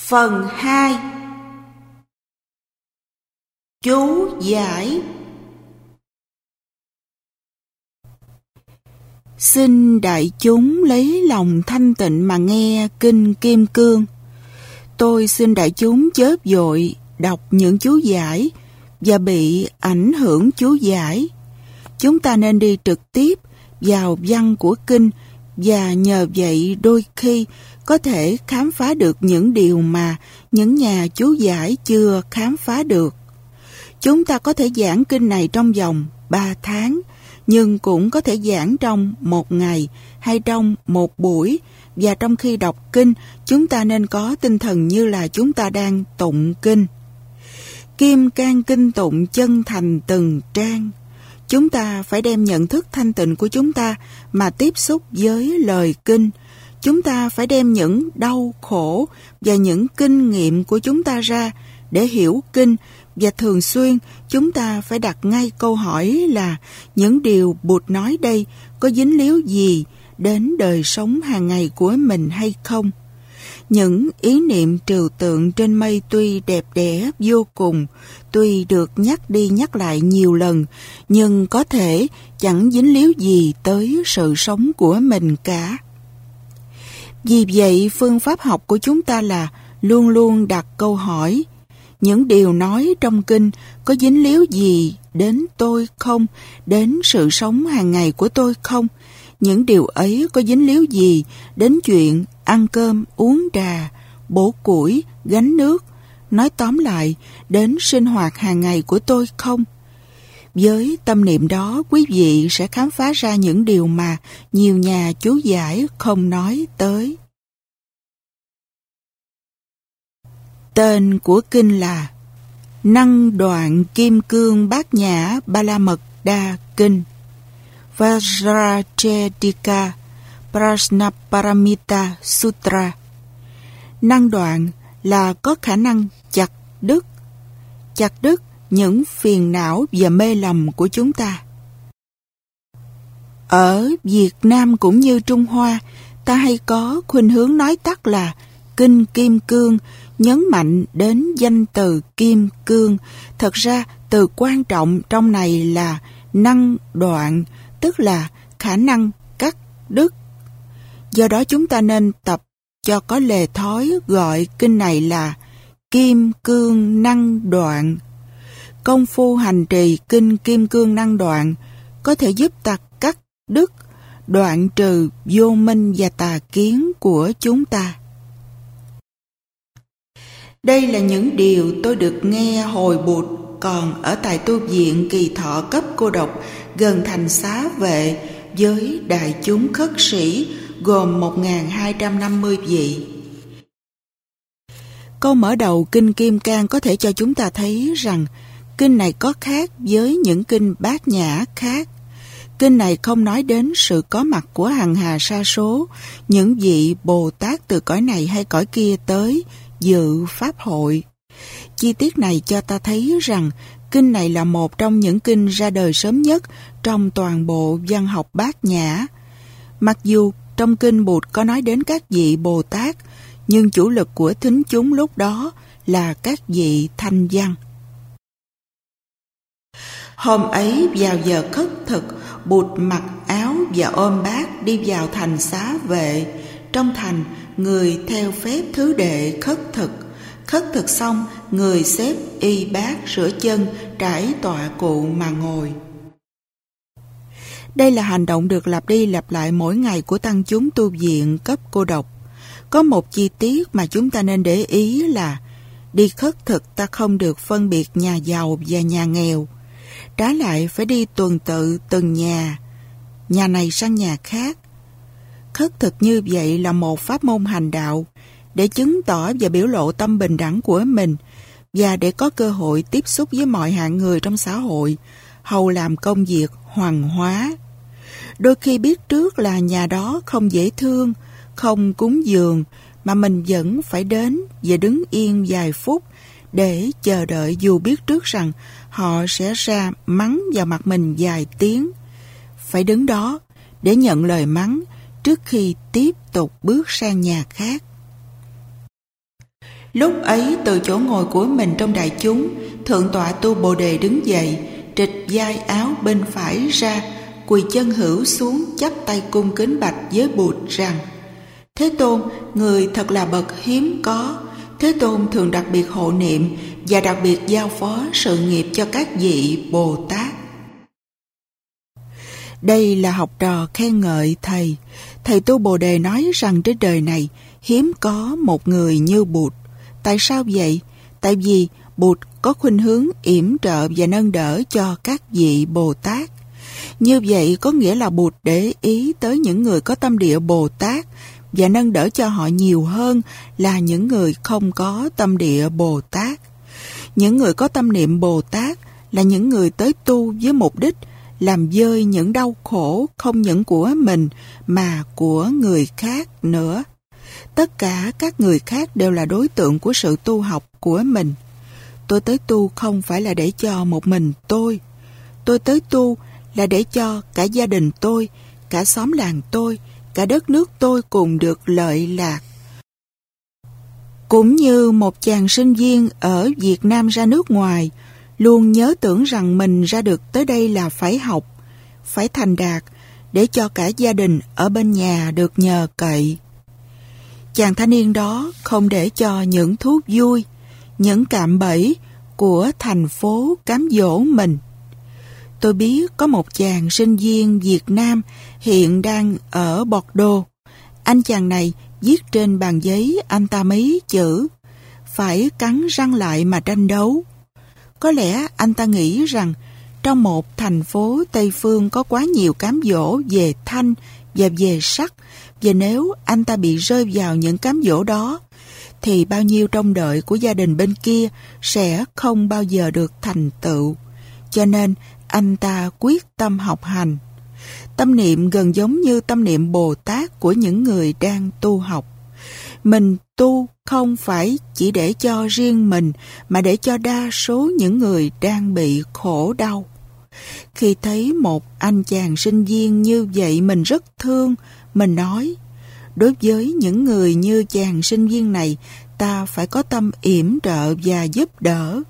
Phần 2. Chú giải. Xin đại chúng lấy lòng thanh tịnh mà nghe Kinh Kim Cương. Tôi xin đại chúng chớ vội đọc những chú giải và bị ảnh hưởng chú giải. Chúng ta nên đi trực tiếp vào văn của Kinh và nhờ vậy đôi khi có thể khám phá được những điều mà những nhà chú giải chưa khám phá được. Chúng ta có thể giảng Kinh này trong vòng 3 tháng, nhưng cũng có thể giảng trong 1 ngày hay trong 1 buổi, và trong khi đọc Kinh, chúng ta nên có tinh thần như là chúng ta đang tụng Kinh. Kim can kinh tụng chân thành từng trang. Chúng ta phải đem nhận thức thanh tịnh của chúng ta mà tiếp xúc với lời Kinh. Chúng ta phải đem những đau khổ và những kinh nghiệm của chúng ta ra để hiểu Kinh, và thường xuyên chúng ta phải đặt ngay câu hỏi là những điều Bụt nói đây có dính líu gì đến đời sống hàng ngày của mình hay không. Những ý niệm trừu tượng trên mây tuy đẹp đẽ vô cùng, tuy được nhắc đi nhắc lại nhiều lần, nhưng có thể chẳng dính líu gì tới sự sống của mình cả. Vì vậy, phương pháp học của chúng ta là luôn luôn đặt câu hỏi: những điều nói trong Kinh có dính líu gì đến tôi không, đến sự sống hàng ngày của tôi không? Những điều ấy có dính líu gì đến chuyện ăn cơm, uống trà, bổ củi, gánh nước, nói tóm lại, đến sinh hoạt hàng ngày của tôi không? Với tâm niệm đó, quý vị sẽ khám phá ra những điều mà nhiều nhà chú giải không nói tới. Tên của Kinh là Năng Đoạn Kim Cương Bát Nhã Ba La Mật Đa Kinh, Vajracchedika Prajnaparamita Sutra. Năng đoạn là có khả năng chặt đứt những phiền não và mê lầm của chúng ta. Ở Việt Nam cũng như Trung Hoa, ta hay có khuynh hướng nói tắt là Kinh Kim Cương, nhấn mạnh đến danh từ Kim Cương. Thật ra, từ quan trọng trong này là năng đoạn, tức là khả năng cắt đứt. Do đó chúng ta nên tập cho có lề thói gọi Kinh này là Kim Cương Năng Đoạn. Công phu hành trì Kinh Kim Cương Năng Đoạn có thể giúp ta cắt đứt, đoạn trừ vô minh và tà kiến của chúng ta. Đây là những điều tôi được nghe hồi Bụt còn ở tại tu viện Kỳ Thọ cấp cô độc gần thành Xá Vệ với đại chúng khất sĩ gồm 1.250 vị. Câu mở đầu Kinh Kim Cang có thể cho chúng ta thấy rằng Kinh này có khác với những kinh Bát Nhã khác. Kinh này không nói đến sự có mặt của hằng hà sa số, những vị Bồ Tát từ cõi này hay cõi kia tới dự pháp hội. Chi tiết này cho ta thấy rằng kinh này là một trong những kinh ra đời sớm nhất trong toàn bộ văn học Bát Nhã. Mặc dù trong kinh Bụt có nói đến các vị Bồ Tát, nhưng chủ lực của thính chúng lúc đó là các vị thanh văn. Hôm ấy vào giờ khất thực, Bụt mặc áo và ôm bát đi vào thành Xá Vệ. Trong thành, người theo phép thứ đệ khất thực. Khất thực xong, người xếp y bát rửa chân, trải tọa cụ mà ngồi. Đây là hành động được lặp đi lặp lại mỗi ngày của tăng chúng tu viện cấp cô độc. Có một chi tiết mà chúng ta nên để ý là đi khất thực ta không được phân biệt nhà giàu và nhà nghèo. Trái lại phải đi tuần tự từng nhà này sang nhà khác. Khất thực như vậy là một pháp môn hành đạo để chứng tỏ và biểu lộ tâm bình đẳng của mình và để có cơ hội tiếp xúc với mọi hạng người trong xã hội, hầu làm công việc hoàng hóa. Đôi khi biết trước là nhà đó không dễ thương, không cúng dường, mà mình vẫn phải đến và đứng yên vài phút để chờ đợi, dù biết trước rằng họ sẽ ra mắng vào mặt mình vài tiếng. Phải đứng đó để nhận lời mắng trước khi tiếp tục bước sang nhà khác. Lúc ấy từ chỗ ngồi của mình trong đại chúng, Thượng tọa Tu Bồ Đề đứng dậy, trịch vai áo bên phải ra, quỳ chân hữu xuống, chắp tay cung kính bạch với Bụt rằng: Thế Tôn, người thật là bậc hiếm có. Thế Tôn thường đặc biệt hộ niệm và đặc biệt giao phó sự nghiệp cho các vị Bồ Tát. Đây là học trò khen ngợi thầy. Thầy Tu Bồ Đề nói rằng trên đời này hiếm có một người như Bụt. Tại sao vậy? Tại vì Bụt có khuynh hướng yểm trợ và nâng đỡ cho các vị Bồ Tát. Như vậy có nghĩa là Bụt để ý tới những người có tâm địa Bồ Tát và nâng đỡ cho họ nhiều hơn là những người không có tâm địa Bồ Tát. Những người có tâm niệm Bồ Tát là những người tới tu với mục đích làm vơi những đau khổ không những của mình mà của người khác nữa. Tất cả các người khác đều là đối tượng của sự tu học của mình. Tôi tới tu không phải là để cho một mình tôi. Tôi tới tu là để cho cả gia đình tôi, cả xóm làng tôi, cả đất nước tôi cùng được lợi lạc. Cũng như một chàng sinh viên ở Việt Nam ra nước ngoài, luôn nhớ tưởng rằng mình ra được tới đây là phải học, phải thành đạt, để cho cả gia đình ở bên nhà được nhờ cậy. Chàng thanh niên đó không để cho những thú vui, những cạm bẫy của thành phố cám dỗ mình. Tôi biết có một chàng sinh viên Việt Nam hiện đang ở Bordeaux. Anh chàng này viết trên bàn giấy anh ta mấy chữ: phải cắn răng lại mà tranh đấu. Có lẽ anh ta nghĩ rằng trong một thành phố Tây Phương có quá nhiều cám dỗ về thanh và về sắc, và nếu anh ta bị rơi vào những cám dỗ đó, thì bao nhiêu trông đợi của gia đình bên kia sẽ không bao giờ được thành tựu. Cho nên anh ta quyết tâm học hành. Tâm niệm gần giống như tâm niệm Bồ Tát của những người đang tu học. Mình tu không phải chỉ để cho riêng mình, mà để cho đa số những người đang bị khổ đau. Khi thấy một anh chàng sinh viên như vậy, mình rất thương. Mình nói, đối với những người như chàng sinh viên này, ta phải có tâm yểm trợ và giúp đỡ.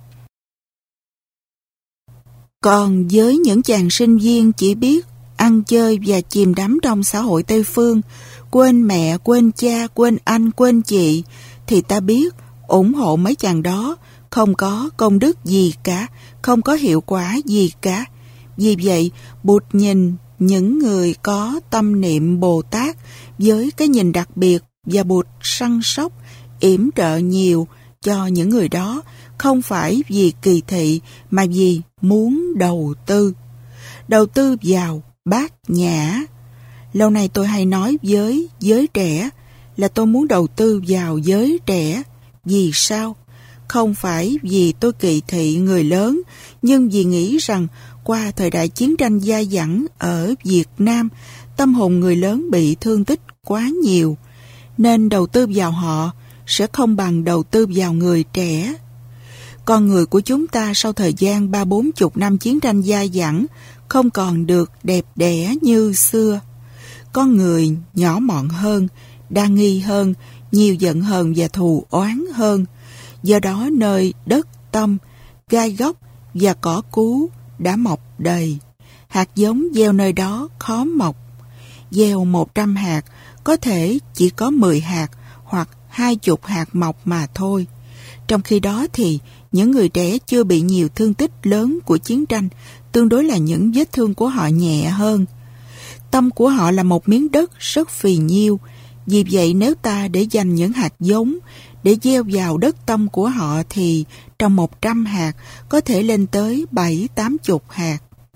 Còn với những chàng sinh viên chỉ biết ăn chơi và chìm đắm trong xã hội Tây Phương, quên mẹ, quên cha, quên anh, quên chị, thì ta biết ủng hộ mấy chàng đó không có công đức gì cả, không có hiệu quả gì cả. Vì vậy, Bụt nhìn những người có tâm niệm Bồ Tát với cái nhìn đặc biệt, và Bụt săn sóc, yểm trợ nhiều cho những người đó, không phải vì kỳ thị mà vì muốn đầu tư. Đầu tư vào bát nhã. Lâu nay tôi hay nói với giới trẻ là tôi muốn đầu tư vào giới trẻ. Vì sao? Không phải vì tôi kỳ thị người lớn, nhưng vì nghĩ rằng qua thời đại chiến tranh dai dẳng ở Việt Nam, tâm hồn người lớn bị thương tích quá nhiều, nên đầu tư vào họ sẽ không bằng đầu tư vào người trẻ. Con người của chúng ta sau thời gian 30-40 năm chiến tranh dai dẳng không còn được đẹp đẽ như xưa. Con người nhỏ mọn hơn, đa nghi hơn, nhiều giận hờn và thù oán hơn. Do đó nơi đất tâm, gai góc và cỏ cú đã mọc đầy. Hạt giống gieo nơi đó khó mọc. Gieo 100 hạt, có thể chỉ có 10 hạt hoặc 20 hạt mọc mà thôi. Trong khi đó thì những người trẻ chưa bị nhiều thương tích lớn của chiến tranh, tương đối là những vết thương của họ nhẹ hơn. Tâm của họ là một miếng đất rất phì nhiêu. Vì vậy nếu ta để dành những hạt giống để gieo vào đất tâm của họ, thì trong 100 hạt có thể lên tới 70-80 hạt.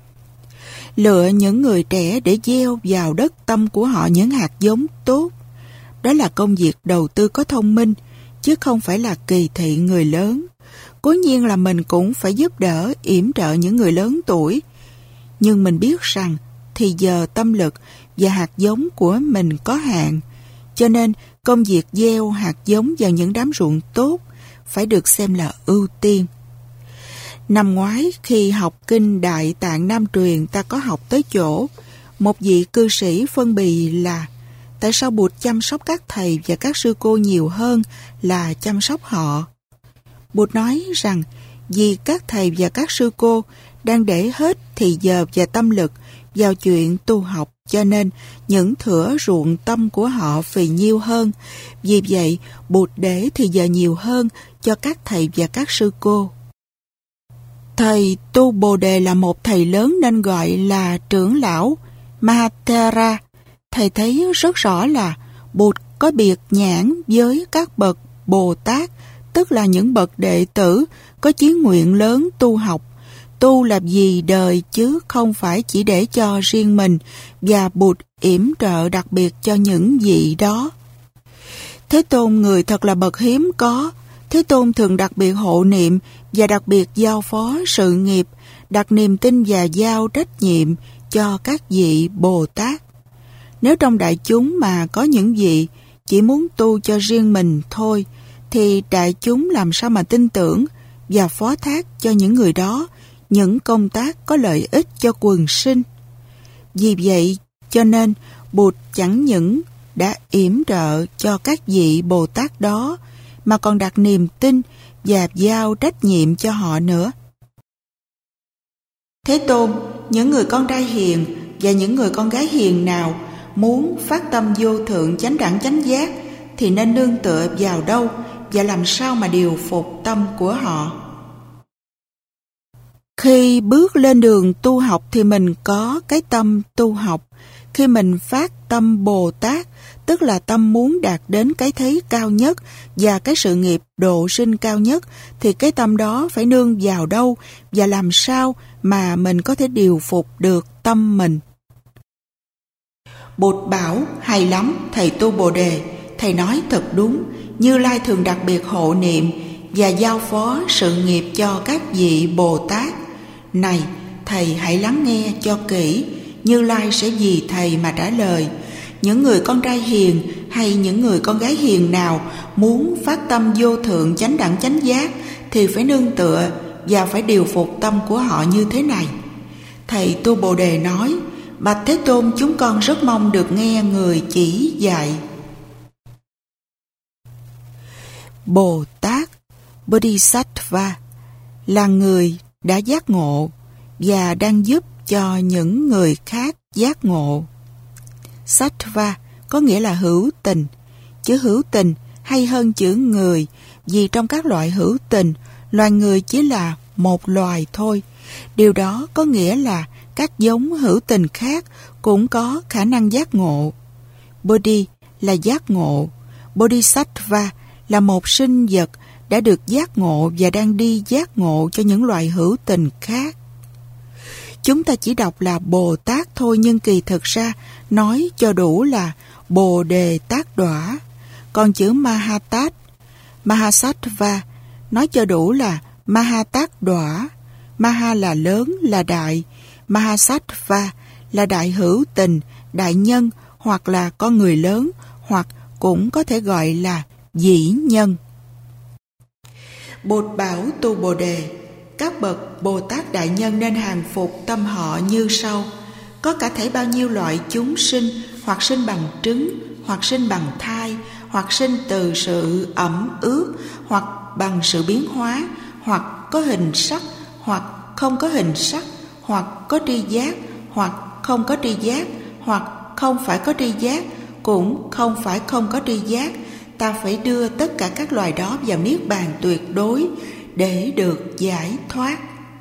Lựa những người trẻ để gieo vào đất tâm của họ những hạt giống tốt. Đó là công việc đầu tư có thông minh, chứ không phải là kỳ thị người lớn. Cố nhiên là mình cũng phải giúp đỡ, yểm trợ những người lớn tuổi. Nhưng mình biết rằng thì giờ tâm lực và hạt giống của mình có hạn. Cho nên công việc gieo hạt giống vào những đám ruộng tốt phải được xem là ưu tiên. Năm ngoái khi học kinh Đại Tạng Nam Truyền, ta có học tới chỗ một vị cư sĩ phân bì là tại sao Bụt chăm sóc các thầy và các sư cô nhiều hơn là chăm sóc họ? Bụt nói rằng vì các thầy và các sư cô đang để hết thì giờ và tâm lực vào chuyện tu học, cho nên những thửa ruộng tâm của họ phì nhiêu hơn. Vì vậy, Bụt để thì giờ nhiều hơn cho các thầy và các sư cô. Thầy Tu Bồ Đề là một thầy lớn nên gọi là trưởng lão Mahathera. Thầy thấy rất rõ là Bụt có biệt nhãn với các bậc Bồ Tát, tức là những bậc đệ tử có chí nguyện lớn tu học. Tu là vì đời chứ không phải chỉ để cho riêng mình, và Bụt yểm trợ đặc biệt cho những vị đó. Thế Tôn người thật là bậc hiếm có. Thế Tôn thường đặc biệt hộ niệm và đặc biệt giao phó sự nghiệp, đặt niềm tin và giao trách nhiệm cho các vị Bồ Tát. Nếu trong đại chúng mà có những vị chỉ muốn tu cho riêng mình thôi, thì đại chúng làm sao mà tin tưởng và phó thác cho những người đó những công tác có lợi ích cho quần sinh. Vì vậy cho nên Bụt chẳng những đã yểm trợ cho các vị Bồ Tát đó, mà còn đặt niềm tin và giao trách nhiệm cho họ nữa. Thế Tôn, những người con trai hiền và những người con gái hiền nào muốn phát tâm vô thượng chánh đẳng chánh giác thì nên nương tựa vào đâu và làm sao mà điều phục tâm của họ? Khi bước lên đường tu học thì mình có cái tâm tu học. Khi mình phát tâm Bồ Tát, tức là tâm muốn đạt đến cái thấy cao nhất và cái sự nghiệp độ sinh cao nhất, thì cái tâm đó phải nương vào đâu và làm sao mà mình có thể điều phục được tâm mình. Bụt bảo, hay lắm, thầy Tu Bồ Đề, thầy nói thật đúng. Như Lai thường đặc biệt hộ niệm và giao phó sự nghiệp cho các vị Bồ Tát. Này, thầy hãy lắng nghe cho kỹ, Như Lai sẽ vì thầy mà trả lời. Những người con trai hiền hay những người con gái hiền nào muốn phát tâm vô thượng chánh đẳng chánh giác thì phải nương tựa và phải điều phục tâm của họ như thế này. Thầy Tu Bồ Đề nói, bạch Thế Tôn, chúng con rất mong được nghe người chỉ dạy. Bồ Tát Bodhisattva là người đã giác ngộ và đang giúp cho những người khác giác ngộ. Sattva có nghĩa là hữu tình. Chữ hữu tình hay hơn chữ người, vì trong các loại hữu tình, loài người chỉ là một loài thôi. Điều đó có nghĩa là các giống hữu tình khác cũng có khả năng giác ngộ. Bodhi là giác ngộ. Bodhisattva là một sinh vật đã được giác ngộ và đang đi giác ngộ cho những loài hữu tình khác. Chúng ta chỉ đọc là Bồ Tát thôi, nhưng kỳ thực ra nói cho đủ là Bồ Đề Tát Đọa. Còn chữ Mahatát, Mahasattva nói cho đủ là Mahatát Đọa. Maha là lớn, là đại. Mahasattva là đại hữu tình, đại nhân, hoặc là con người lớn, hoặc cũng có thể gọi là dĩ nhân. Bụt bảo Tu Bồ Đề, các bậc Bồ Tát đại nhân nên hàng phục tâm họ như sau. Có cả thảy bao nhiêu loại chúng sinh, hoặc sinh bằng trứng, hoặc sinh bằng thai, hoặc sinh từ sự ẩm ướt, hoặc bằng sự biến hóa, hoặc có hình sắc, hoặc không có hình sắc, hoặc có tri giác, hoặc không có tri giác, hoặc không phải có tri giác, cũng không phải không có tri giác. Ta phải đưa tất cả các loài đó vào niết bàn tuyệt đối để được giải thoát.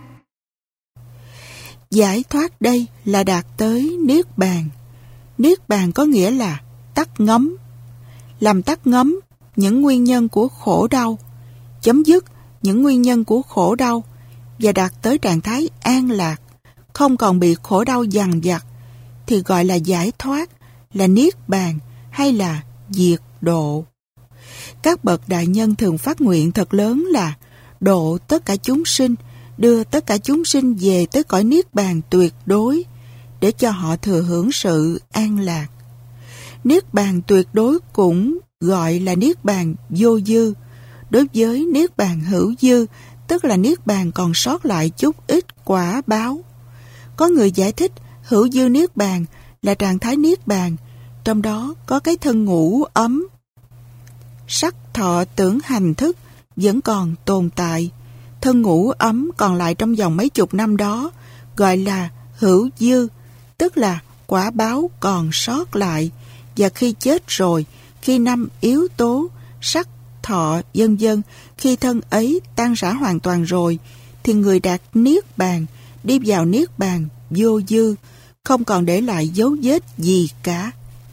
Giải thoát đây là đạt tới niết bàn. Niết bàn có nghĩa là tắt ngấm. Làm tắt ngấm những nguyên nhân của khổ đau, chấm dứt những nguyên nhân của khổ đau và đạt tới trạng thái an lạc, không còn bị khổ đau dằn vặt, thì gọi là giải thoát, là niết bàn hay là diệt độ. Các bậc đại nhân thường phát nguyện thật lớn là độ tất cả chúng sinh, đưa tất cả chúng sinh về tới cõi niết bàn tuyệt đối để cho họ thừa hưởng sự an lạc. Niết bàn tuyệt đối cũng gọi là niết bàn vô dư. Đối với niết bàn hữu dư, tức là niết bàn còn sót lại chút ít quả báo. Có người giải thích hữu dư niết bàn là trạng thái niết bàn trong đó có cái thân ngủ ấm. Sắc thọ tưởng hành thức vẫn còn tồn tại. Thân ngủ ấm còn lại trong vòng mấy chục năm đó gọi là hữu dư, tức là quả báo còn sót lại. Và khi chết rồi, khi năm yếu tố sắc, thọ, vân vân, khi thân ấy tan rã hoàn toàn rồi, thì người đạt niết bàn, đi vào niết bàn vô dư, không còn để lại dấu vết gì cả.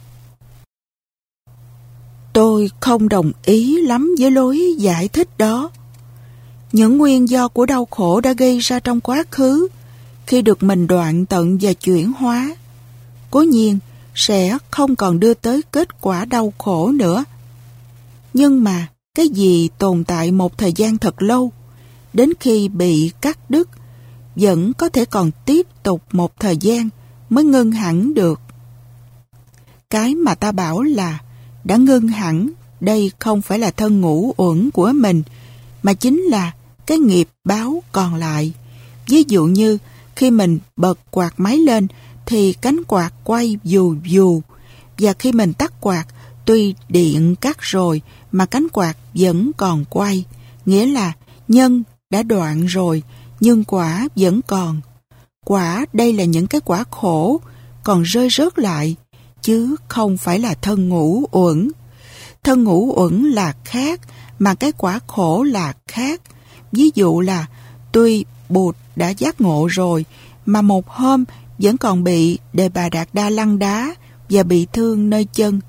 Tôi không đồng ý lắm với lối giải thích đó. Những nguyên do của đau khổ đã gây ra trong quá khứ, khi được mình đoạn tận và chuyển hóa, cố nhiên sẽ không còn đưa tới kết quả đau khổ nữa. Nhưng mà cái gì tồn tại một thời gian thật lâu, đến khi bị cắt đứt, vẫn có thể còn tiếp tục một thời gian mới ngưng hẳn được. Cái mà ta bảo là đã ngưng hẳn, đây không phải là thân ngũ uẩn của mình, mà chính là cái nghiệp báo còn lại. Ví dụ như khi mình bật quạt máy lên thì cánh quạt quay vù vù, và khi mình tắt quạt, tuy điện cắt rồi mà cánh quạt vẫn còn quay, nghĩa là nhân đã đoạn rồi nhưng quả vẫn còn. Quả đây là những cái quả khổ còn rơi rớt lại, chứ không phải là thân ngũ uẩn. Thân ngũ uẩn là khác, mà cái quả khổ là khác. Ví dụ là tuy Bụt đã giác ngộ rồi, mà một hôm vẫn còn bị Đề Bà Đạt Đa lăng đá và bị thương nơi chân.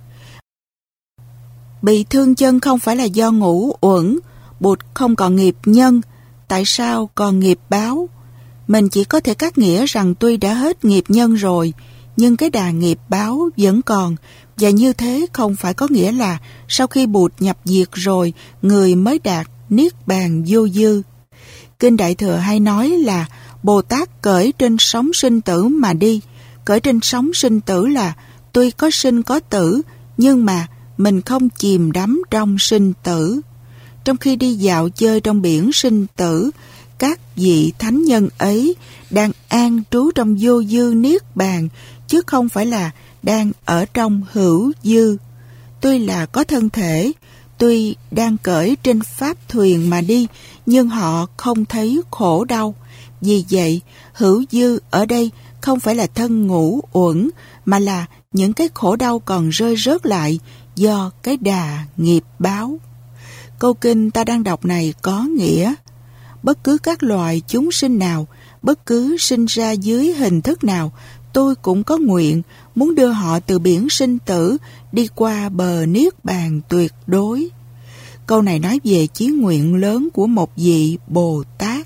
Bị thương chân không phải là do ngũ uẩn, Bụt không còn nghiệp nhân, tại sao còn nghiệp báo? Mình chỉ có thể cắt nghĩa rằng tuy đã hết nghiệp nhân rồi, nhưng cái đà nghiệp báo vẫn còn, và như thế không phải có nghĩa là sau khi Bụt nhập diệt rồi, người mới đạt niết bàn vô dư. Kinh Đại Thừa hay nói là Bồ Tát cởi trên sóng sinh tử mà đi. Cởi trên sóng sinh tử là tuy có sinh có tử, nhưng mà mình không chìm đắm trong sinh tử. Trong khi đi dạo chơi trong biển sinh tử, các vị thánh nhân ấy đang an trú trong vô dư niết bàn, chứ không phải là đang ở trong hữu dư. Tuy là có thân thể, tuy đang cởi trên pháp thuyền mà đi, nhưng họ không thấy khổ đau. Vì vậy, hữu dư ở đây không phải là thân ngũ uẩn, mà là những cái khổ đau còn rơi rớt lại do cái đà nghiệp báo. Câu kinh ta đang đọc này có nghĩa: bất cứ các loài chúng sinh nào, bất cứ sinh ra dưới hình thức nào, tôi cũng có nguyện muốn đưa họ từ biển sinh tử đi qua bờ niết bàn tuyệt đối. Câu này nói về chí nguyện lớn của một vị Bồ Tát.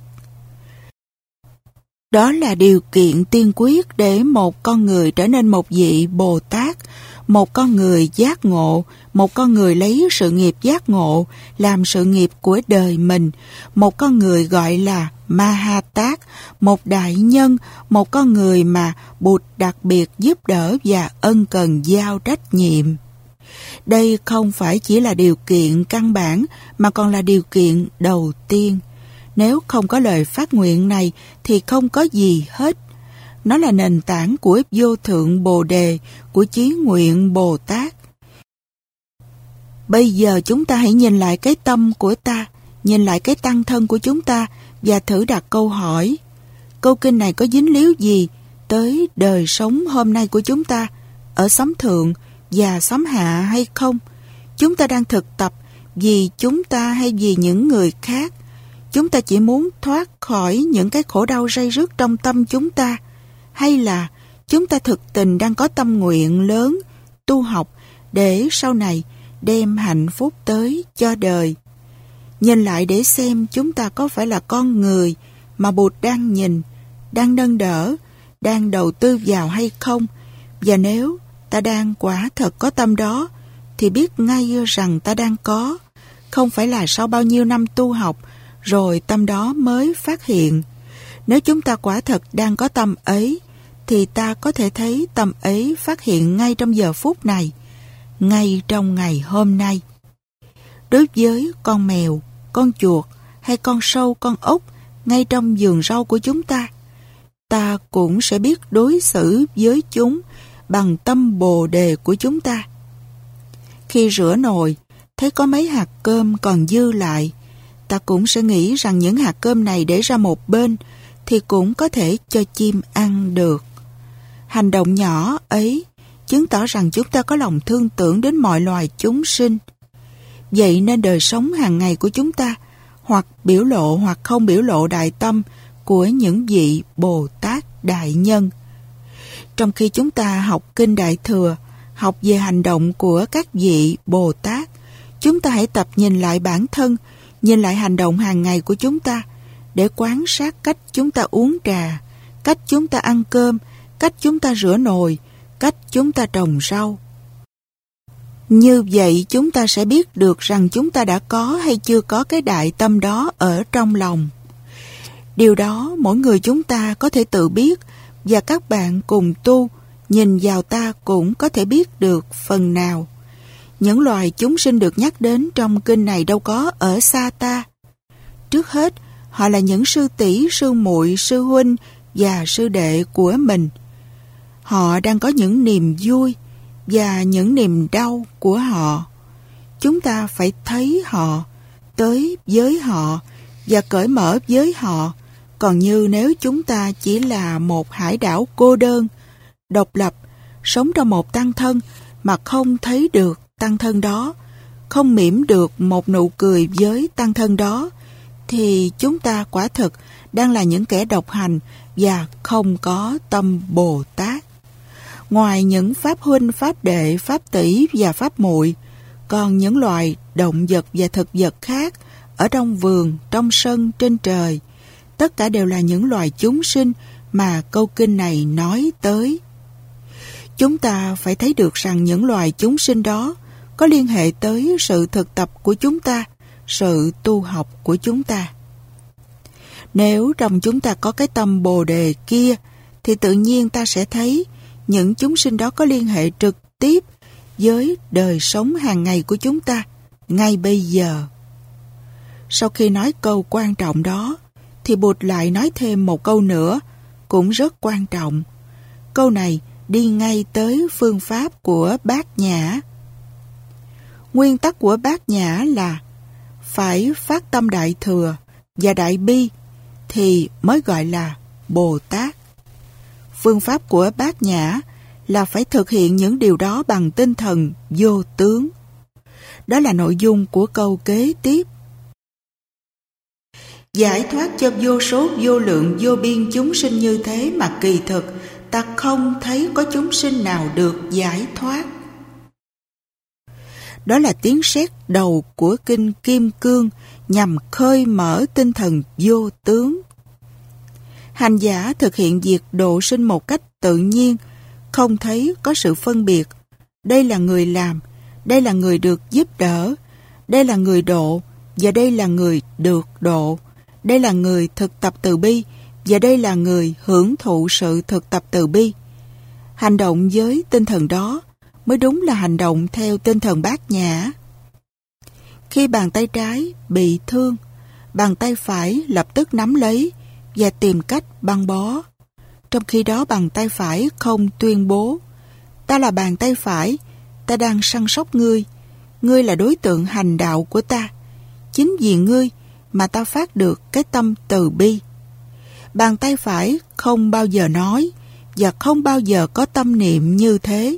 Đó là điều kiện tiên quyết để một con người trở nên một vị Bồ Tát, một con người giác ngộ, một con người lấy sự nghiệp giác ngộ làm sự nghiệp của đời mình, một con người gọi là Ma Tát, một đại nhân, một con người mà Bụt đặc biệt giúp đỡ và ân cần giao trách nhiệm. Đây không phải chỉ là điều kiện căn bản, mà còn là điều kiện đầu tiên. Nếu không có lời phát nguyện này thì không có gì hết. Nó là nền tảng của vô thượng Bồ Đề, của chí nguyện Bồ Tát. Bây giờ chúng ta hãy nhìn lại cái tâm của ta, nhìn lại cái tăng thân của chúng ta và thử đặt câu hỏi: câu kinh này có dính líu gì tới đời sống hôm nay của chúng ta ở xóm thượng và xóm hạ hay không? Chúng ta đang thực tập vì chúng ta hay vì những người khác? Chúng ta chỉ muốn thoát khỏi những cái khổ đau ray rứt trong tâm chúng ta, hay là chúng ta thực tình đang có tâm nguyện lớn tu học để sau này đem hạnh phúc tới cho đời? Nhìn lại để xem chúng ta có phải là con người mà Bụt đang nhìn, đang nâng đỡ, đang đầu tư vào hay không? Và nếu ta đang quả thật có tâm đó, thì biết ngay rằng ta đang có, không phải là sau bao nhiêu năm tu học rồi tâm đó mới phát hiện. Nếu chúng ta quả thật đang có tâm ấy, thì ta có thể thấy tâm ấy phát hiện ngay trong giờ phút này, ngay trong ngày hôm nay. Đối với con mèo, con chuột hay con sâu, con ốc ngay trong vườn rau của chúng ta, ta cũng sẽ biết đối xử với chúng bằng tâm Bồ Đề của chúng ta. Khi rửa nồi, thấy có mấy hạt cơm còn dư lại, ta cũng sẽ nghĩ rằng những hạt cơm này để ra một bên thì cũng có thể cho chim ăn được. Hành động nhỏ ấy chứng tỏ rằng chúng ta có lòng thương tưởng đến mọi loài chúng sinh. Vậy nên đời sống hàng ngày của chúng ta hoặc biểu lộ hoặc không biểu lộ đại tâm của những vị Bồ Tát Đại Nhân. Trong khi chúng ta học Kinh Đại Thừa, học về hành động của các vị Bồ Tát, chúng ta hãy tập nhìn lại bản thân, nhìn lại hành động hàng ngày của chúng ta, để quan sát cách chúng ta uống trà, cách chúng ta ăn cơm, cách chúng ta rửa nồi, cách chúng ta trồng rau. Như vậy chúng ta sẽ biết được rằng chúng ta đã có hay chưa có cái đại tâm đó ở trong lòng. Điều đó mỗi người chúng ta có thể tự biết, và các bạn cùng tu, nhìn vào ta cũng có thể biết được phần nào. Những loài chúng sinh được nhắc đến trong kinh này đâu có ở xa ta. Trước hết, họ là những sư tỷ, sư muội, sư huynh và sư đệ của mình. Họ đang có những niềm vui và những niềm đau của họ. Chúng ta phải thấy họ, tới với họ và cởi mở với họ. Còn như nếu chúng ta chỉ là một hải đảo cô đơn, độc lập, sống trong một tăng thân mà không thấy được tăng thân đó, không mỉm được một nụ cười với tăng thân đó, thì chúng ta quả thực đang là những kẻ độc hành và không có tâm Bồ Tát. Ngoài những pháp huynh, pháp đệ, pháp tỷ và pháp muội, còn những loài động vật và thực vật khác ở trong vườn, trong sân, trên trời, tất cả đều là những loài chúng sinh mà câu kinh này nói tới. Chúng ta phải thấy được rằng những loài chúng sinh đó có liên hệ tới sự thực tập của chúng ta, sự tu học của chúng ta. Nếu trong chúng ta có cái tâm Bồ Đề kia, thì tự nhiên ta sẽ thấy những chúng sinh đó có liên hệ trực tiếp với đời sống hàng ngày của chúng ta ngay bây giờ. Sau khi nói câu quan trọng đó, thì Bụt lại nói thêm một câu nữa, cũng rất quan trọng. Câu này đi ngay tới phương pháp của Bát Nhã. Nguyên tắc của Bát Nhã là phải phát tâm Đại Thừa và Đại Bi thì mới gọi là Bồ Tát. Phương pháp của Bát Nhã là phải thực hiện những điều đó bằng tinh thần vô tướng. Đó là nội dung của câu kế tiếp. Giải thoát cho vô số vô lượng vô biên chúng sinh như thế mà kỳ thực ta không thấy có chúng sinh nào được giải thoát. Đó là tiếng sét đầu của kinh Kim Cương nhằm khơi mở tinh thần vô tướng. Hành giả thực hiện việc độ sinh một cách tự nhiên, không thấy có sự phân biệt. Đây là người làm, đây là người được giúp đỡ, đây là người độ và đây là người được độ. Đây là người thực tập từ bi và đây là người hưởng thụ sự thực tập từ bi. Hành động với tinh thần đó mới đúng là hành động theo tinh thần Bát Nhã. Khi bàn tay trái bị thương, bàn tay phải lập tức nắm lấy và tìm cách băng bó. Trong khi đó bàn tay phải không tuyên bố: ta là bàn tay phải, ta đang săn sóc ngươi, ngươi là đối tượng hành đạo của ta. Chính vì ngươi mà ta phát được cái tâm từ bi. Bàn tay phải không bao giờ nói và không bao giờ có tâm niệm như thế.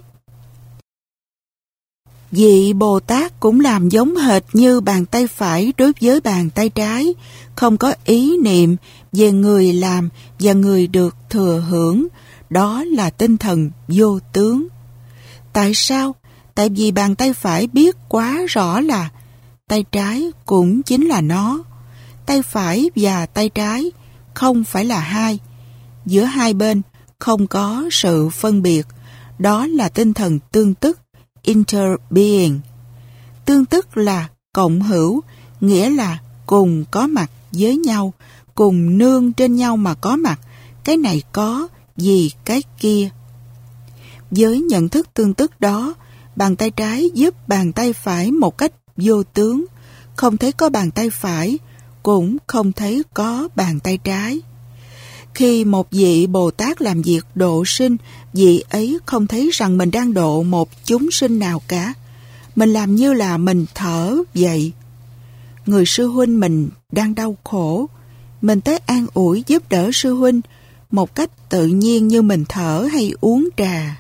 Vị Bồ Tát cũng làm giống hệt như bàn tay phải đối với bàn tay trái, không có ý niệm về người làm và người được thừa hưởng. Đó là tinh thần vô tướng. Tại sao? Tại vì bàn tay phải biết quá rõ là tay trái cũng chính là nó. Tay phải và tay trái không phải là hai. Giữa hai bên không có sự phân biệt. Đó là tinh thần tương tức, interbeing. Tương tức là cộng hữu, nghĩa là cùng có mặt với nhau, cùng nương trên nhau mà có mặt. Cái này có, vì cái kia. Với nhận thức tương tức đó, bàn tay trái giúp bàn tay phải một cách vô tướng, không thấy có bàn tay phải, cũng không thấy có bàn tay trái. Khi một vị Bồ Tát làm việc độ sinh, vị ấy không thấy rằng mình đang độ một chúng sinh nào cả. Mình làm như là mình thở vậy. Người sư huynh mình đang đau khổ, mình tới an ủi giúp đỡ sư huynh một cách tự nhiên như mình thở hay uống trà.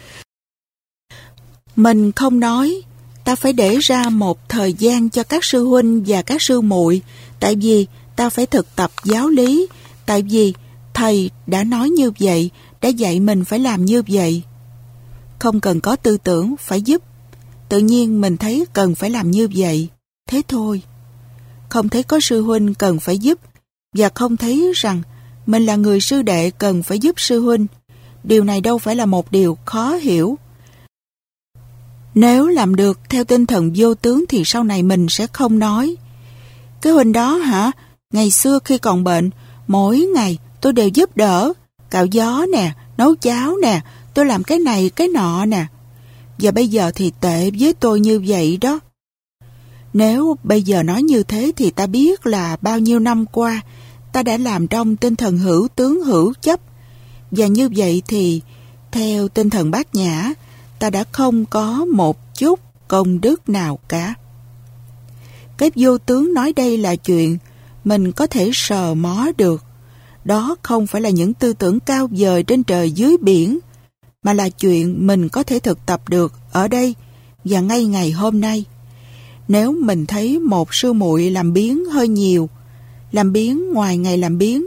Mình không nói ta phải để ra một thời gian cho các sư huynh và các sư muội, tại vì ta phải thực tập giáo lý, tại vì thầy đã nói như vậy, đã dạy mình phải làm như vậy. Không cần có tư tưởng phải giúp, tự nhiên mình thấy cần phải làm như vậy, thế thôi. Không thấy có sư huynh cần phải giúp, và không thấy rằng mình là người sư đệ cần phải giúp sư huynh. Điều này đâu phải là một điều khó hiểu. Nếu làm được theo tinh thần vô tướng thì sau này mình sẽ không nói: cái huynh đó hả, ngày xưa khi còn bệnh, mỗi ngày tôi đều giúp đỡ, cạo gió nè, nấu cháo nè, tôi làm cái này cái nọ nè. Và bây giờ thì tệ với tôi như vậy đó. Nếu bây giờ nói như thế thì ta biết là bao nhiêu năm qua ta đã làm trong tinh thần hữu tướng hữu chấp. Và như vậy thì theo tinh thần Bát Nhã, ta đã không có một chút công đức nào cả. Cái vô tướng nói đây là chuyện mình có thể sờ mó được. Đó không phải là những tư tưởng cao vời trên trời dưới biển, mà là chuyện mình có thể thực tập được ở đây và ngay ngày hôm nay. Nếu mình thấy một sư muội làm biếng hơi nhiều, làm biếng ngoài ngày làm biếng.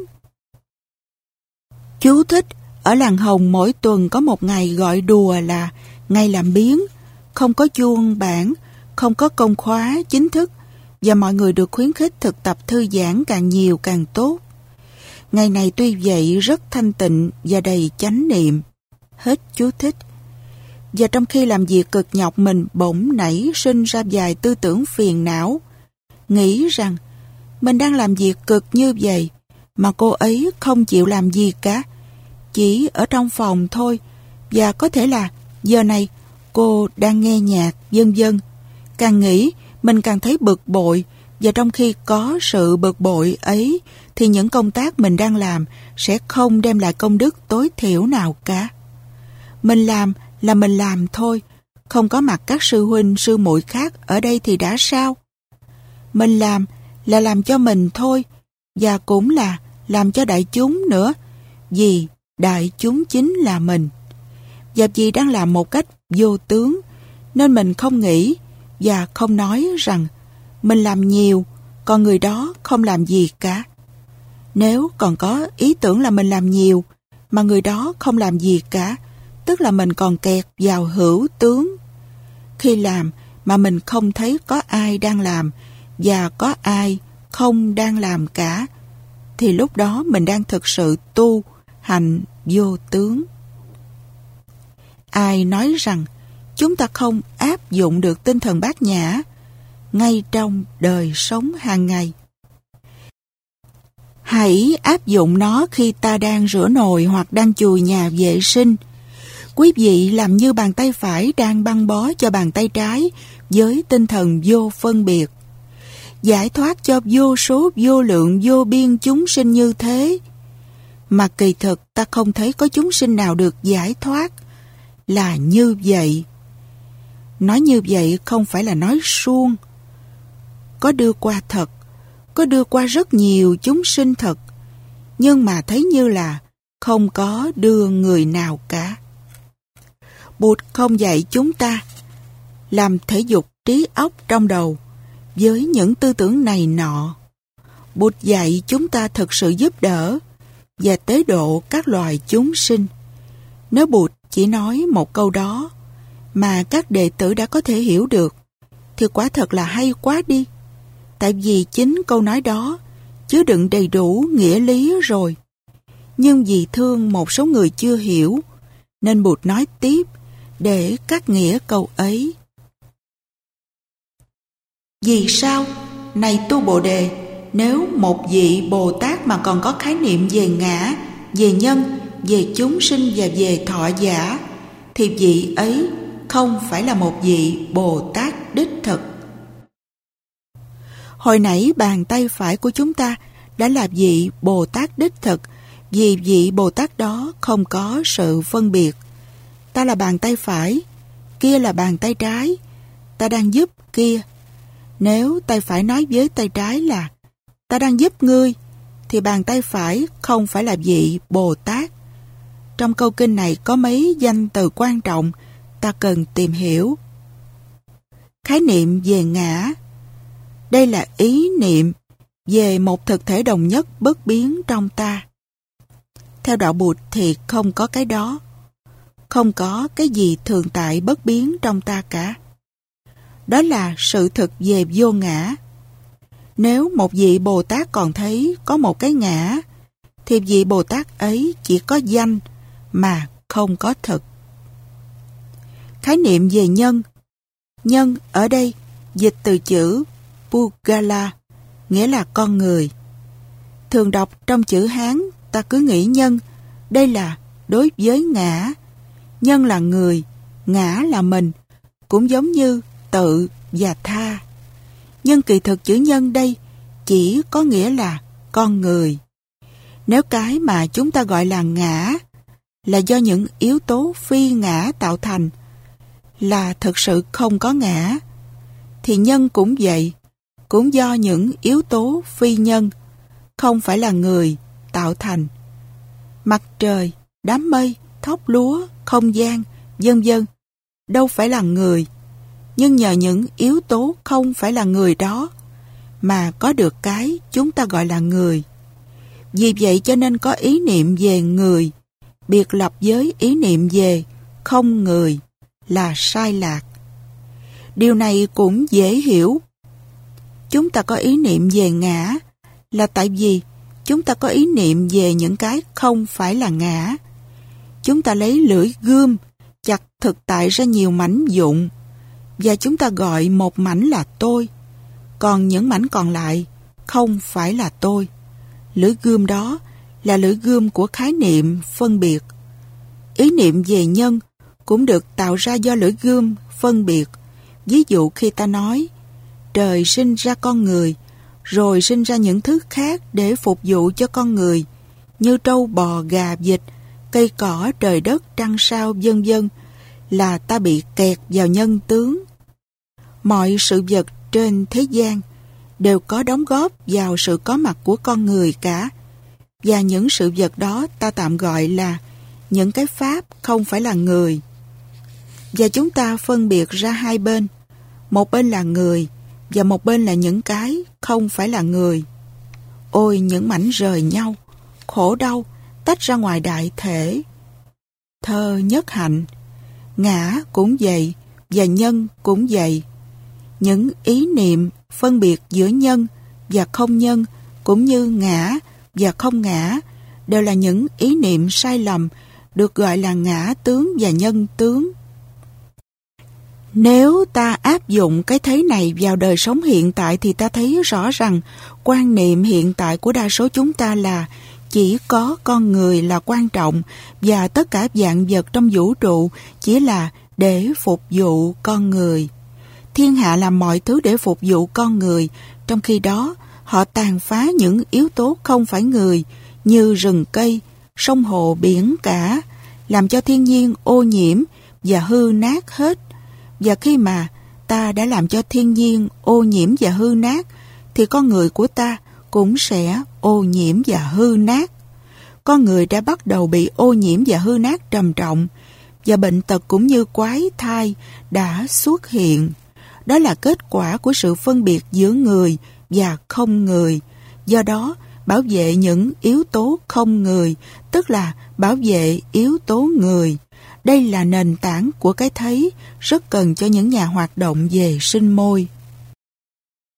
Chú thích: ở làng Hồng mỗi tuần có một ngày gọi đùa là ngày làm biếng, không có chuông bảng, không có công khóa chính thức, và mọi người được khuyến khích thực tập thư giãn càng nhiều càng tốt. Ngày này tuy vậy rất thanh tịnh và đầy chánh niệm. Hết chú thích. Và trong khi làm việc cực nhọc, mình bỗng nảy sinh ra vài tư tưởng phiền não, nghĩ rằng mình đang làm việc cực như vậy mà cô ấy không chịu làm gì cả, chỉ ở trong phòng thôi, và có thể là giờ này cô đang nghe nhạc, vân vân. Càng nghĩ mình càng thấy bực bội, và trong khi có sự bực bội ấy thì những công tác mình đang làm sẽ không đem lại công đức tối thiểu nào cả. Mình làm là mình làm thôi, không có mặt các sư huynh sư muội khác ở đây thì đã sao? Mình làm là làm cho mình thôi, và cũng là làm cho đại chúng nữa, vì đại chúng chính là mình. Và vì đang làm một cách vô tướng, nên mình không nghĩ và không nói rằng mình làm nhiều, còn người đó không làm gì cả. Nếu còn có ý tưởng là mình làm nhiều, mà người đó không làm gì cả, tức là mình còn kẹt vào hữu tướng. Khi làm mà mình không thấy có ai đang làm, và có ai không đang làm cả, thì lúc đó mình đang thực sự tu hành vô tướng. Ai nói rằng chúng ta không áp dụng được tinh thần Bát Nhã ngay trong đời sống hàng ngày? Hãy áp dụng nó khi ta đang rửa nồi hoặc đang chùi nhà vệ sinh. Quý vị làm như bàn tay phải đang băng bó cho bàn tay trái với tinh thần vô phân biệt, giải thoát cho vô số vô lượng vô biên chúng sinh như thế. Mà kỳ thực ta không thấy có chúng sinh nào được giải thoát là như vậy. Nói như vậy không phải là nói suông. Có đưa qua thật, có đưa qua rất nhiều chúng sinh thật, nhưng mà thấy như là không có đưa người nào cả. Bụt không dạy chúng ta làm thể dục trí óc trong đầu với những tư tưởng này nọ. Bụt dạy chúng ta thực sự giúp đỡ và tế độ các loài chúng sinh. Nếu Bụt chỉ nói một câu đó mà các đệ tử đã có thể hiểu được, thì quả thật là hay quá đi. Tại vì chính câu nói đó chứa đựng đầy đủ nghĩa lý rồi. Nhưng vì thương một số người chưa hiểu, nên Bụt nói tiếp để cắt nghĩa câu ấy. Vì sao? Này tu Bồ Đề, nếu một vị Bồ Tát mà còn có khái niệm về ngã, về nhân, về chúng sinh và về thọ giả, thì vị ấy không phải là một vị Bồ Tát đích thực. Hồi nãy bàn tay phải của chúng ta đã là vị Bồ Tát đích thực, Vì vị Bồ Tát đó không có sự phân biệt. Ta là bàn tay phải, kia là bàn tay trái, ta đang giúp kia. Nếu tay phải nói với tay trái là ta đang giúp ngươi, thì bàn tay phải không phải là vị Bồ Tát. Trong câu kinh này có mấy danh từ quan trọng ta cần tìm hiểu. Khái niệm về ngã. Đây là ý niệm về một thực thể đồng nhất bất biến trong ta. Theo đạo Bụt thì không có cái đó. Không có cái gì thường tại bất biến trong ta cả. Đó là sự thực về vô ngã. Nếu một vị Bồ Tát còn thấy có một cái ngã, thì vị Bồ Tát ấy chỉ có danh mà không có thực. Khái niệm về nhân. Nhân ở đây dịch từ chữ Pugala, nghĩa là con người. Thường đọc trong chữ Hán, ta cứ nghĩ nhân, đây là đối với ngã. Nhân là người, ngã là mình, cũng giống như tự và tha. Nhưng kỳ thực chữ nhân đây chỉ có nghĩa là con người. Nếu cái mà chúng ta gọi là ngã là do những yếu tố phi ngã tạo thành, là thực sự không có ngã, thì nhân cũng vậy, cũng do những yếu tố phi nhân, không phải là người, tạo thành. Mặt trời, đám mây, thóc lúa, không gian, vân vân, đâu phải là người, nhưng nhờ những yếu tố không phải là người đó mà có được cái chúng ta gọi là người. Vì vậy cho nên có ý niệm về người, biệt lập với ý niệm về không người là sai lạc. Điều này cũng dễ hiểu. Chúng ta có ý niệm về ngã là tại vì chúng ta có ý niệm về những cái không phải là ngã. Chúng ta lấy lưỡi gươm chặt thực tại ra nhiều mảnh vụn, và chúng ta gọi một mảnh là tôi, còn những mảnh còn lại không phải là tôi. Lưỡi gươm đó là lưỡi gươm của khái niệm phân biệt. Ý niệm về nhân cũng được tạo ra do lưỡi gươm phân biệt. Ví dụ khi ta nói trời sinh ra con người, rồi sinh ra những thứ khác để phục vụ cho con người, như trâu bò gà vịt, cây cỏ, trời đất, trăng sao, vân vân, là ta bị kẹt vào nhân tướng. Mọi sự vật trên thế gian đều có đóng góp vào sự có mặt của con người cả, và những sự vật đó ta tạm gọi là những cái pháp không phải là người. Và chúng ta phân biệt ra hai bên, một bên là người và một bên là những cái không phải là người. Ôi những mảnh rời nhau, khổ đau tách ra ngoài đại thể. Thơ nhất hạnh. Ngã cũng vậy và nhân cũng vậy. Những ý niệm phân biệt giữa nhân và không nhân, cũng như ngã và không ngã, đều là những ý niệm sai lầm, được gọi là ngã tướng và nhân tướng. Nếu ta áp dụng cái thế này vào đời sống hiện tại thì ta thấy rõ rằng quan niệm hiện tại của đa số chúng ta là chỉ có con người là quan trọng, và tất cả vạn vật trong vũ trụ chỉ là để phục vụ con người. Thiên hạ làm mọi thứ để phục vụ con người, trong khi đó họ tàn phá những yếu tố không phải người như rừng cây, sông hồ, biển cả, làm cho thiên nhiên ô nhiễm và hư nát hết. Và khi mà ta đã làm cho thiên nhiên ô nhiễm và hư nát, thì con người của ta cũng sẽ ô nhiễm và hư nát. Con người đã bắt đầu bị ô nhiễm và hư nát trầm trọng, và bệnh tật cũng như quái thai đã xuất hiện. Đó là kết quả của sự phân biệt giữa người và không người. Do đó, bảo vệ những yếu tố không người, tức là bảo vệ yếu tố người. Đây là nền tảng của cái thấy rất cần cho những nhà hoạt động về sinh môi.